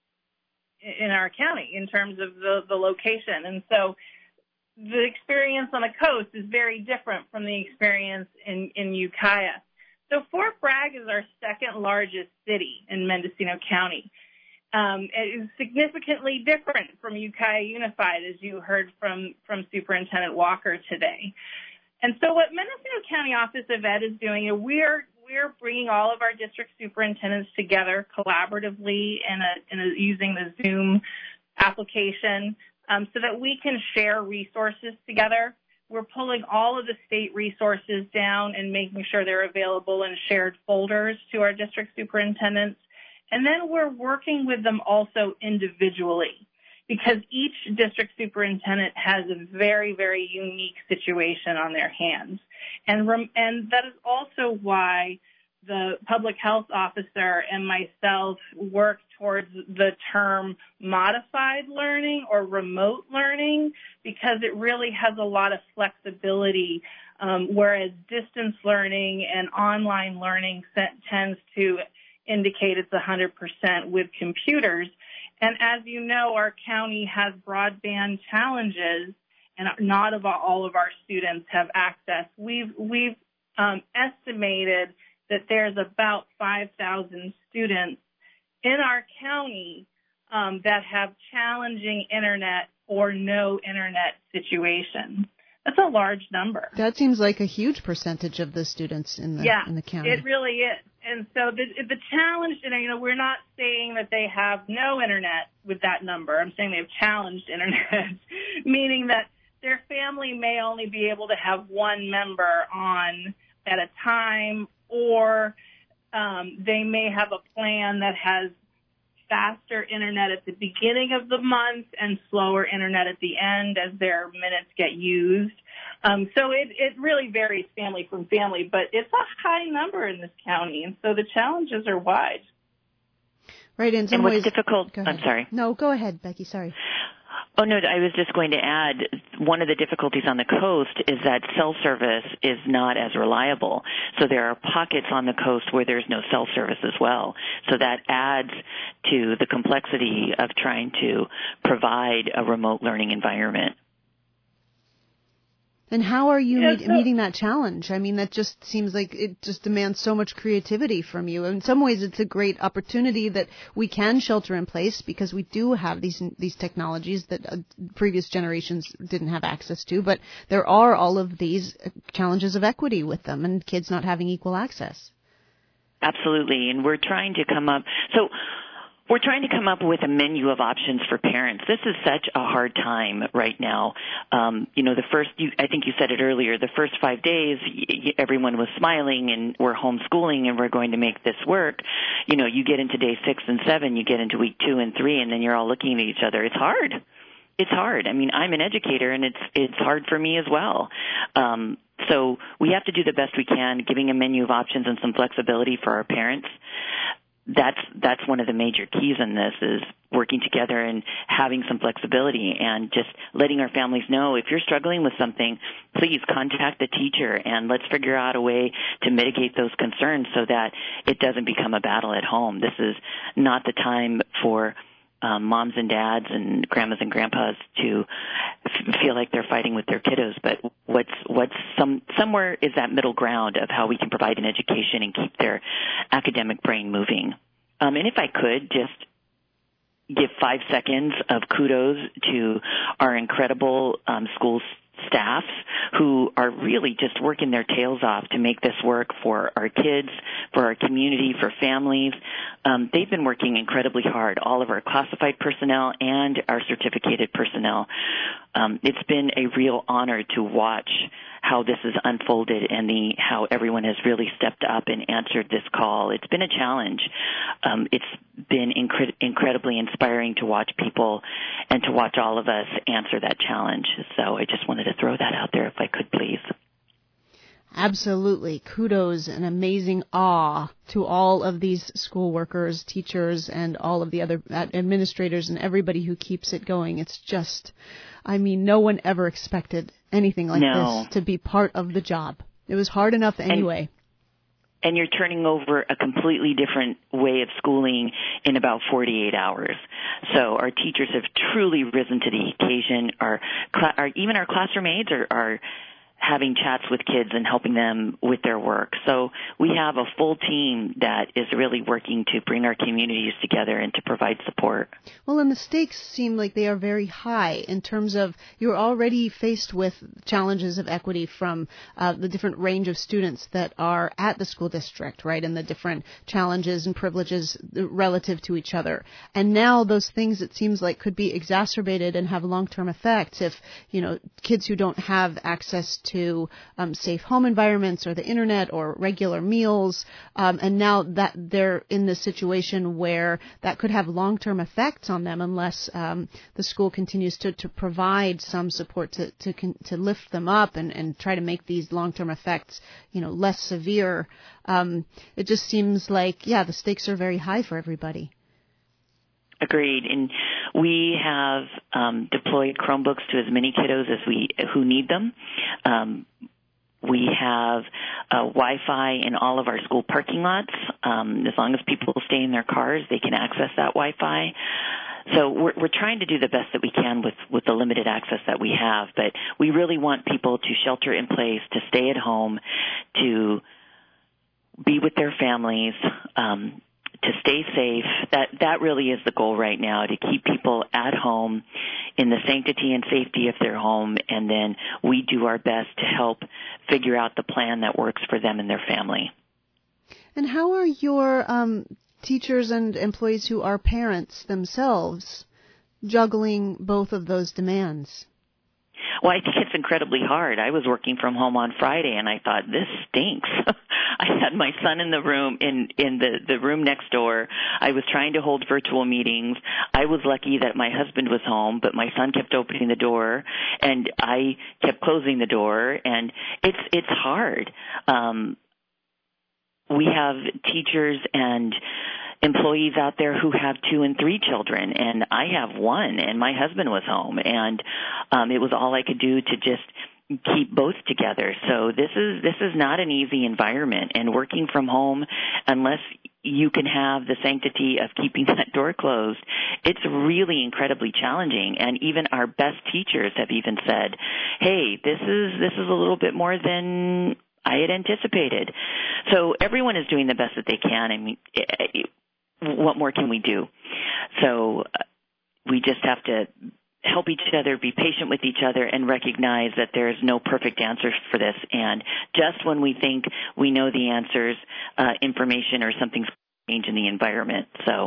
in our county in terms of the, the location. And so the experience on the coast is very different from the experience in, in Ukiah. So Fort Bragg is our second largest city in Mendocino County. Um, it is significantly different from Ukiah Unified, as you heard from, from Superintendent Walker today. And so what Mendocino County Office of Ed is doing, you know, we're We're bringing all of our district superintendents together collaboratively in a, in a, using the Zoom application um, so that we can share resources together. We're pulling all of the state resources down and making sure they're available in shared folders to our district superintendents. And then we're working with them also individually, because each district superintendent has a very, very unique situation on their hands. And, rem- and that is also why the public health officer and myself work towards the term modified learning or remote learning, because it really has a lot of flexibility, um, whereas distance learning and online learning tends to indicate it's one hundred percent with computers. And as you know, our county has broadband challenges, and not all of our students have access. We've we've um, estimated that there's about five thousand students in our county um, that have challenging internet or no internet situations. That's a large number. That seems like a huge percentage of the students in the yeah, in the county. It really is. And so the the challenge, you know, you know, we're not saying that they have no internet with that number. I'm saying they have challenged internet, meaning that their family may only be able to have one member on at a time, or um, they may have a plan that has faster internet at the beginning of the month and slower internet at the end as their minutes get used. Um, so it, it really varies family from family, but it's a high number in this county, and so the challenges are wide. Right, in some and what's ways, difficult, I'm sorry. No, go ahead, Becky, sorry. Oh, no, I was just going to add, one of the difficulties on the coast is that cell service is not as reliable. So there are pockets on the coast where there's no cell service as well. So that adds to the complexity of trying to provide a remote learning environment. And how are you yeah, meet, so, meeting that challenge? I mean, that just seems like it just demands so much creativity from you. In some ways, it's a great opportunity that we can shelter in place because we do have these these technologies that uh, previous generations didn't have access to. But there are all of these challenges of equity with them and kids not having equal access. Absolutely. And we're trying to come up. So We're trying to come up with a menu of options for parents. This is such a hard time right now. Um, you know, the first, you, I think you said it earlier, the first five days, y- everyone was smiling and we're homeschooling and we're going to make this work. You know, you get into day six and seven, you get into week two and three, and then you're all looking at each other. It's hard. It's hard. I mean, I'm an educator, and it's it's hard for me as well. Um, so we have to do the best we can, giving a menu of options and some flexibility for our parents. That's that's one of the major keys in this, is working together and having some flexibility and just letting our families know, if you're struggling with something, please contact the teacher and let's figure out a way to mitigate those concerns so that it doesn't become a battle at home. This is not the time for um, moms and dads and grandmas and grandpas to f- feel like they're fighting with their kiddos, but what's what's some somewhere is that middle ground of how we can provide an education and keep their academic brain moving. Um, and if I could just give five seconds of kudos to our incredible um, school staff who are really just working their tails off to make this work for our kids, for our community, for families. Um, they've been working incredibly hard, all of our classified personnel and our certificated personnel. Um, it's been a real honor to watch how this has unfolded and the how everyone has really stepped up and answered this call. It's been a challenge. Um, it's been incre- incredibly inspiring to watch people and to watch all of us answer that challenge. So I just wanted to throw that out there if I could, please. Absolutely. Kudos and amazing awe to all of these school workers, teachers, and all of the other administrators and everybody who keeps it going. It's just, I mean, no one ever expected anything like no. this to be part of the job. It was hard enough anyway. And, and you're turning over a completely different way of schooling in about forty-eight hours. So our teachers have truly risen to the occasion. Our, our even our classroom aides are, are having chats with kids and helping them with their work. So we have a full team that is really working to bring our communities together and to provide support. Well, and the stakes seem like they are very high in terms of you're already faced with challenges of equity from uh, the different range of students that are at the school district, right, and the different challenges and privileges relative to each other. And now those things, it seems like, could be exacerbated and have long-term effects if, you know, kids who don't have access to to um, safe home environments or the internet or regular meals, um, and now that they're in this situation where that could have long-term effects on them unless um, the school continues to, to provide some support to to, to lift them up and, and try to make these long-term effects, you know, less severe. Um, it just seems like, yeah, the stakes are very high for everybody. Agreed. And we have um, deployed Chromebooks to as many kiddos as we who need them. Um, we have uh, Wi-Fi in all of our school parking lots. Um, as long as people stay in their cars, they can access that Wi-Fi. So we're, we're trying to do the best that we can with, with the limited access that we have. But we really want people to shelter in place, to stay at home, to be with their families, um, to stay safe. That that really is the goal right now, to keep people at home in the sanctity and safety of their home, and then we do our best to help figure out the plan that works for them and their family. And how are your um, teachers and employees who are parents themselves juggling both of those demands? Well, I think it's incredibly hard. I was working from home on Friday, and I thought, this stinks. I had my son in the room, in, in the, the room next door. I was trying to hold virtual meetings. I was lucky that my husband was home, but my son kept opening the door, and I kept closing the door, and it's it's hard. Um, we have teachers and employees out there who have two and three children, and I have one, and my husband was home, and um, it was all I could do to just keep both together. So this is this is not an easy environment, and working from home, unless you can have the sanctity of keeping that door closed, it's really incredibly challenging. And even our best teachers have even said, hey, this is this is a little bit more than I had anticipated. So everyone is doing the best that they can. I mean, what more can we do? So uh, we just have to help each other, be patient with each other, and recognize that there is no perfect answer for this. And just when we think we know the answers, uh, information or something's changed in the environment. So.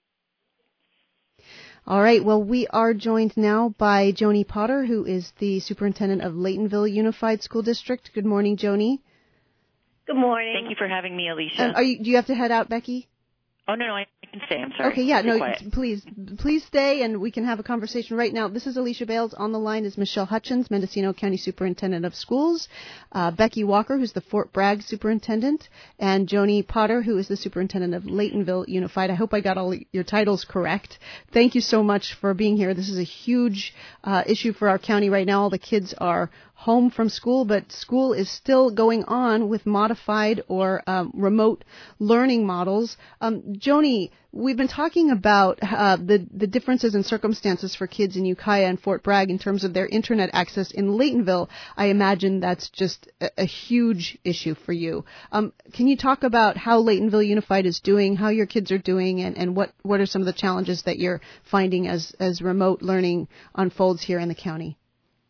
All right. Well, we are joined now by Joni Potter, who is the superintendent of Laytonville Unified School District. Good morning, Joni. Good morning. Thank you for having me, Alicia. Um, are you, do you have to head out, Becky? Oh, no, no, I can stay. I'm sorry. Okay, yeah, no, quiet. please, please stay, and we can have a conversation right now. This is Alicia Bales. On the line is Michelle Hutchins, Mendocino County Superintendent of Schools, uh, Becky Walker, who's the Fort Bragg Superintendent, and Joni Potter, who is the Superintendent of Laytonville Unified. I hope I got all your titles correct. Thank you so much for being here. This is a huge uh, issue for our county right now. All the kids are home from school, but school is still going on with modified or um, remote learning models. Um, Joni, we've been talking about uh, the, the differences in circumstances for kids in Ukiah and Fort Bragg in terms of their internet access. In Laytonville, I imagine that's just a, a huge issue for you. Um, can you talk about how Laytonville Unified is doing, how your kids are doing, and, and what, what are some of the challenges that you're finding as, as remote learning unfolds here in the county?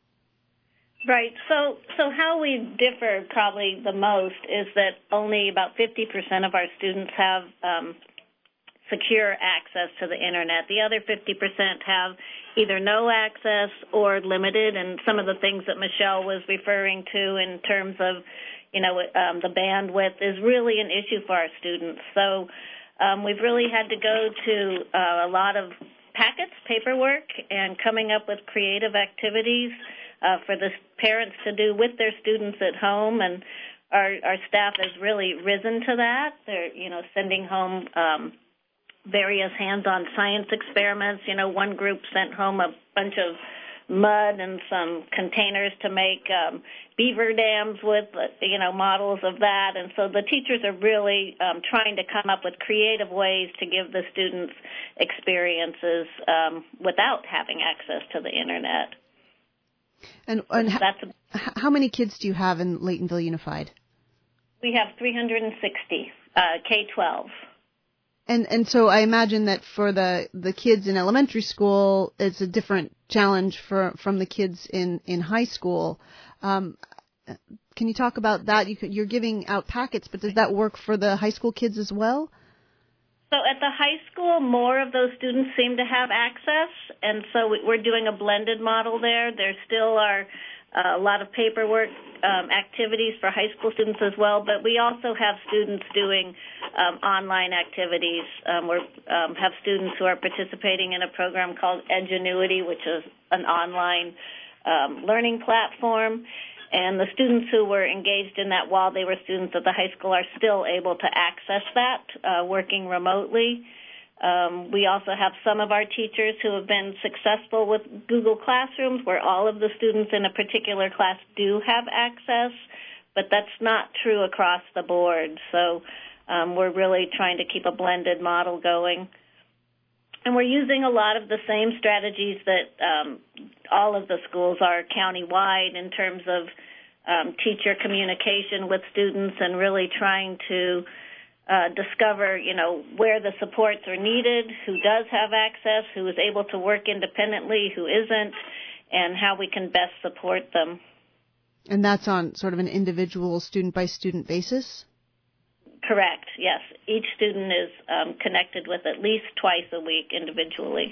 Right. So so how we differ probably the most is that only about fifty percent of our students have um, secure access to the Internet. The other fifty percent have either no access or limited, and some of the things that Michelle was referring to in terms of, you know, um, the bandwidth is really an issue for our students. So um, we've really had to go to uh, a lot of packets, paperwork, and coming up with creative activities Uh, for the parents to do with their students at home, and our, our staff has really risen to that. They're, you know, sending home um, various hands-on science experiments. You know, one group sent home a bunch of mud and some containers to make um, beaver dams with, uh, you know, models of that. And so the teachers are really um, trying to come up with creative ways to give the students experiences um, without having access to the Internet. And, and That's a, how many kids do you have in Laytonville Unified? We have three hundred sixty, uh, K twelve. And and so I imagine that for the, the kids in elementary school, it's a different challenge for from the kids in, in high school. Um, can you talk about that? You could, you're giving out packets, but does that work for the high school kids as well? So at the high school, more of those students seem to have access, and so we're doing a blended model there. There still are uh, a lot of paperwork um, activities for high school students as well, but we also have students doing um, online activities. Um, we um, have students who are participating in a program called Edgenuity, which is an online um, learning platform. And the students who were engaged in that while they were students at the high school are still able to access that, uh, working remotely. Um, we also have some of our teachers who have been successful with Google Classrooms, where all of the students in a particular class do have access, but that's not true across the board. So um, we're really trying to keep a blended model going. And we're using a lot of the same strategies that um, all of the schools are countywide in terms of um, teacher communication with students and really trying to uh, discover, you know, where the supports are needed, who does have access, who is able to work independently, who isn't, and how we can best support them. And that's on sort of an individual student-by-student basis? Correct, yes. Each student is um, connected with at least twice a week individually.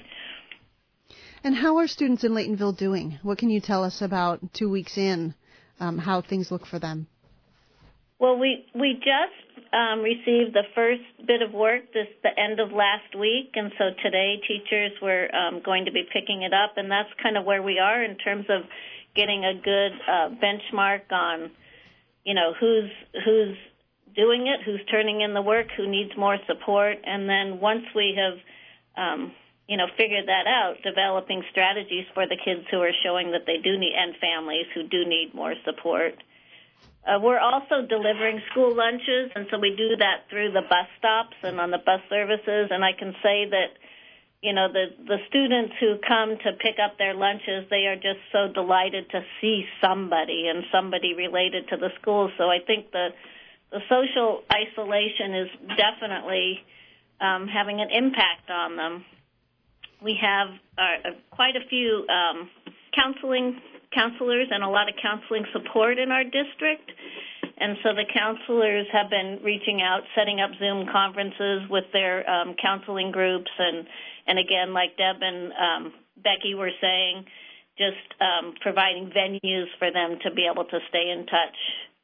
And how are students in Laytonville doing? What can you tell us about two weeks in, um, how things look for them? Well, we, we just um, received the first bit of work this the end of last week, and so today teachers were um, going to be picking it up, and that's kind of where we are in terms of getting a good uh, benchmark on, you know, who's who's doing it, who's turning in the work, who needs more support, and then once we have, um, you know, figured that out, developing strategies for the kids who are showing that they do need, and families who do need more support. Uh, we're also delivering school lunches, and so we do that through the bus stops and on the bus services, and I can say that, you know, the, the students who come to pick up their lunches, they are just so delighted to see somebody and somebody related to the school. So I think the the social isolation is definitely um, having an impact on them. We have uh, quite a few um, counseling counselors and a lot of counseling support in our district. And so the counselors have been reaching out, setting up Zoom conferences with their um, counseling groups. And, and again, like Deb and um, Becky were saying, just um, providing venues for them to be able to stay in touch.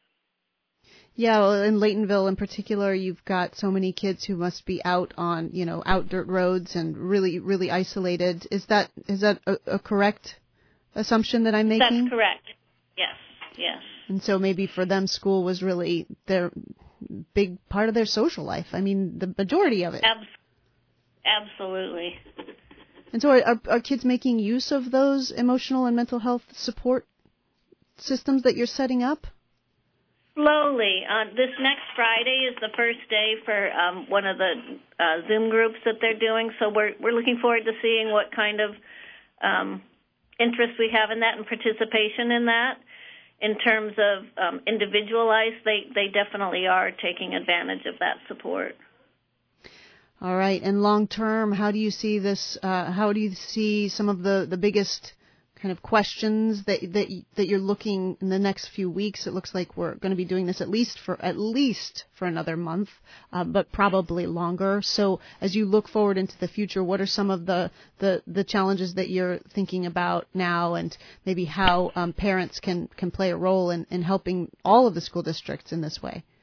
Yeah, well, in Laytonville in particular, you've got so many kids who must be out on, you know, out dirt roads and really, really isolated. Is that is that a, a correct assumption that I'm making? That's correct. Yes, yes. And so maybe for them, school was really their big part of their social life. I mean, the majority of it. Ab- absolutely. And so are, are kids making use of those emotional and mental health support systems that you're setting up? Slowly. Uh, this next Friday is the first day for um, one of the uh, Zoom groups that they're doing, so we're we're looking forward to seeing what kind of um, interest we have in that and participation in that. In terms of um, individualized, they, they definitely are taking advantage of that support. All right. And long term, how do you see this? Uh, how do you see some of the, the biggest kind of questions that that that you're looking in the next few weeks? It looks like we're going to be doing this at least for at least for another month, uh, but probably longer. So as you look forward into the future, what are some of the the, the challenges that you're thinking about now, and maybe how um, parents can, can play a role in, in helping all of the school districts in this way?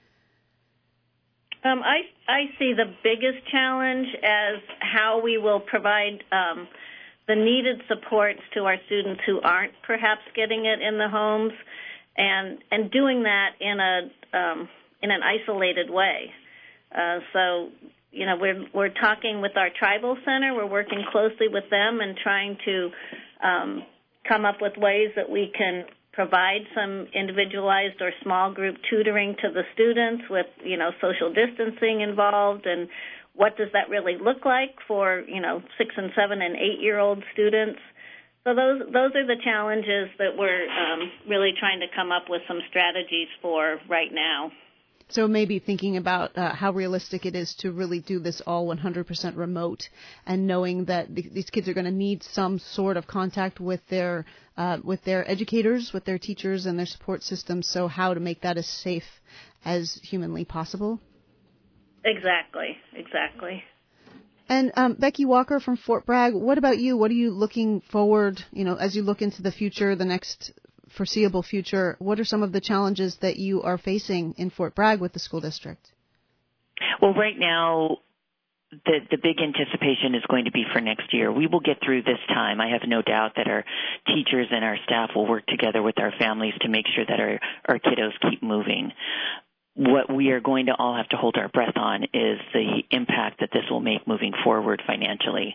Um, I I see the biggest challenge as how we will provide um, the needed supports to our students who aren't perhaps getting it in the homes, and and doing that in a um, in an isolated way. Uh, so, you know, we're we're talking with our tribal center. We're working closely with them and trying to um, come up with ways that we can provide some individualized or small group tutoring to the students with, you know, social distancing involved, and what does that really look like for, you know, six and seven and eight-year-old students. So those those are the challenges that we're um, really trying to come up with some strategies for right now. So maybe thinking about uh, how realistic it is to really do this all one hundred percent remote, and knowing that th- these kids are going to need some sort of contact with their uh, with their educators, with their teachers, and their support systems. So how to make that as safe as humanly possible. Exactly, exactly. And um, Becky Walker from Fort Bragg, what about you? What are you looking forward, you know, as you look into the future, the next foreseeable future? What are some of the challenges that you are facing in Fort Bragg with the school district? Well, right now, the the big anticipation is going to be for next year. We will get through this time. I have no doubt that our teachers and our staff will work together with our families to make sure that our, our kiddos keep moving. What we are going to all have to hold our breath on is the impact that this will make moving forward financially.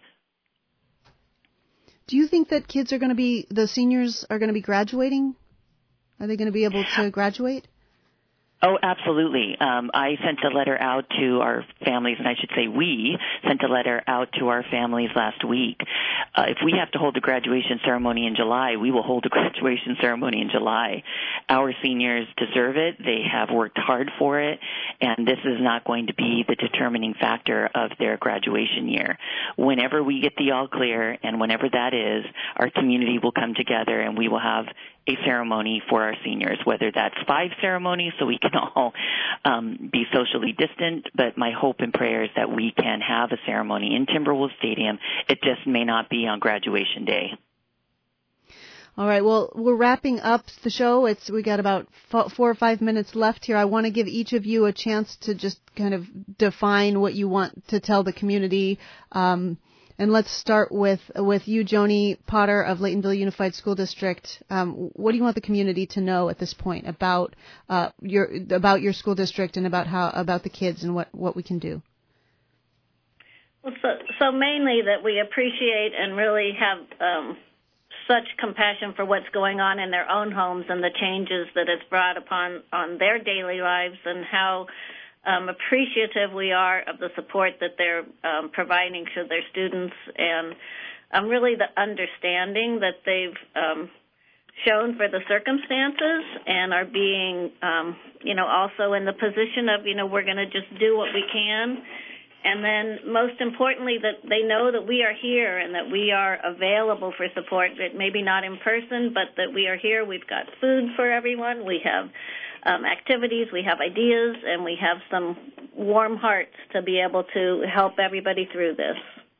Do you think that kids are going to be, the seniors are going to be graduating? Are they going to be able to graduate? Oh, absolutely. Um, I sent a letter out to our families, and I should say we sent a letter out to our families last week. Uh, if we have to hold a graduation ceremony in July, we will hold a graduation ceremony in July. Our seniors deserve it. They have worked hard for it, and this is not going to be the determining factor of their graduation year. Whenever we get the all clear, and whenever that is, our community will come together and we will have a ceremony for our seniors, whether that's five ceremonies so we can all um, be socially distant, but my hope and prayer is that we can have a ceremony in Timberwolves Stadium. It just may not be on graduation day. All right, well, we're wrapping up the show. It's we got about f- four or five minutes left here. I want to give each of you a chance to just kind of define what you want to tell the community. Um, And let's start with with you, Joni Potter of Laytonville Unified School District. Um, what do you want the community to know at this point about uh, your about your school district and about how about the kids and what, what we can do? Well, so, so mainly that we appreciate and really have um, such compassion for what's going on in their own homes and the changes that it's brought upon on their daily lives, and how Um, appreciative we are of the support that they're um, providing to their students, and um, really the understanding that they've um, shown for the circumstances, and are being, um, you know, also in the position of, you know, we're going to just do what we can. And then most importantly, that they know that we are here and that we are available for support, that maybe not in person, but that we are here. We've got food for everyone. We have um, activities. We have ideas, and we have some warm hearts to be able to help everybody through this.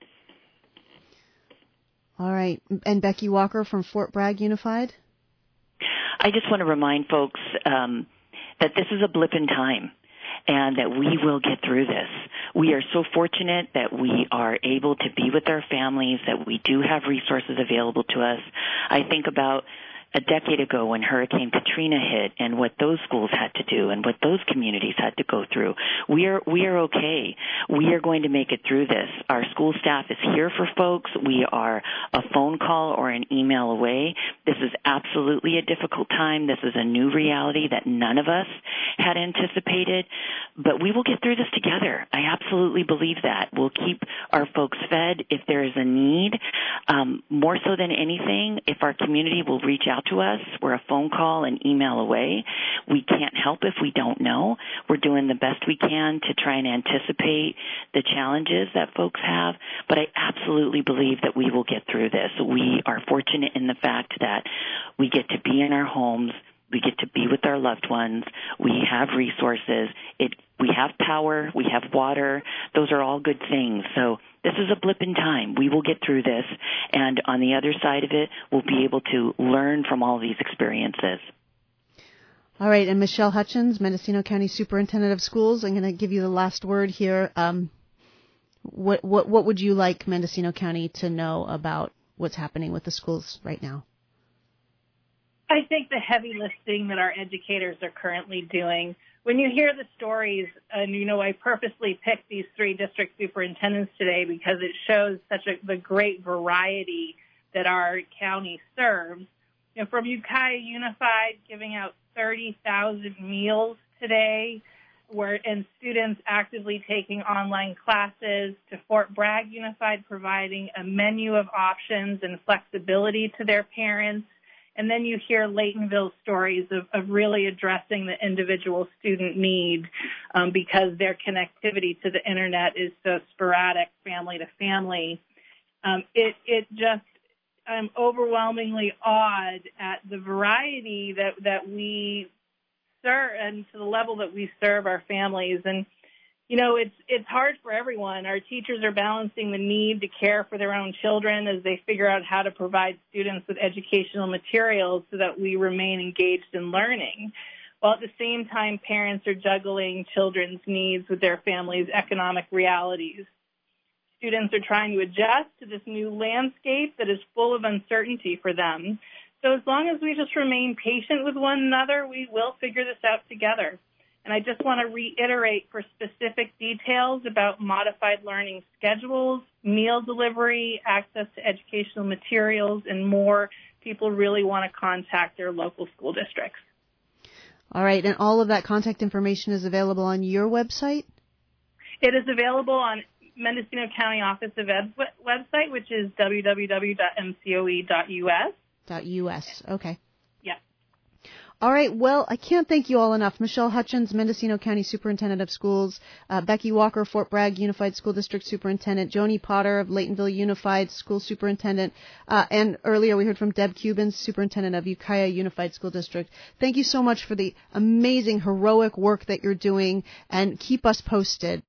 All right. And Becky Walker from Fort Bragg Unified? I just want to remind folks um, that this is a blip in time, and that we will get through this. We are so fortunate that we are able to be with our families, that we do have resources available to us. I think about a decade ago when Hurricane Katrina hit and what those schools had to do and what those communities had to go through. We are we are okay. We are going to make it through this. Our school staff is here for folks. We are a phone call or an email away. This is absolutely a difficult time. This is a new reality that none of us had anticipated, but we will get through this together. I absolutely believe that. We'll keep our folks fed if there is a need. Um, more so than anything, if our community will reach out to us, we're a phone call and email away. We can't help if we don't know. We're doing the best we can to try and anticipate the challenges that folks have, but I absolutely believe that we will get through this. We are fortunate in the fact that we get to be in our homes. We get to be with our loved ones. We have resources. It, we have power. We have water. Those are all good things. So this is a blip in time. We will get through this. And on the other side of it, we'll be able to learn from all these experiences. All right. And Michelle Hutchins, Mendocino County Superintendent of Schools, I'm going to give you the last word here. Um, what, what, what would you like Mendocino County to know about what's happening with the schools right now? I think the heavy lifting that our educators are currently doing, when you hear the stories, and, you know, I purposely picked these three district superintendents today because it shows such a, the great variety that our county serves. You know, from Ukiah Unified giving out thirty thousand meals today, where and students actively taking online classes, to Fort Bragg Unified providing a menu of options and flexibility to their parents. And then you hear Laytonville stories of, of really addressing the individual student need um, because their connectivity to the internet is so sporadic, family to family. Um, it, it just, I'm overwhelmingly awed at the variety that, that we serve and to the level that we serve our families. And, you know, it's it's hard for everyone. Our teachers are balancing the need to care for their own children as they figure out how to provide students with educational materials so that we remain engaged in learning. While at the same time, parents are juggling children's needs with their families' economic realities. Students are trying to adjust to this new landscape that is full of uncertainty for them. So as long as we just remain patient with one another, we will figure this out together. And I just want to reiterate for specific details about modified learning schedules, meal delivery, access to educational materials, and more, people really want to contact their local school districts. All right, and all of that contact information is available on your website? It is available on Mendocino County Office of Ed's website, which is w w w dot m c o e dot u s. .us, okay. Yeah. All right, well, I can't thank you all enough. Michelle Hutchins, Mendocino County Superintendent of Schools, uh, Becky Walker, Fort Bragg Unified School District Superintendent, Joni Potter of Laytonville Unified School Superintendent, uh, and earlier we heard from Deb Cubans, Superintendent of Ukiah Unified School District. Thank you so much for the amazing, heroic work that you're doing, and keep us posted.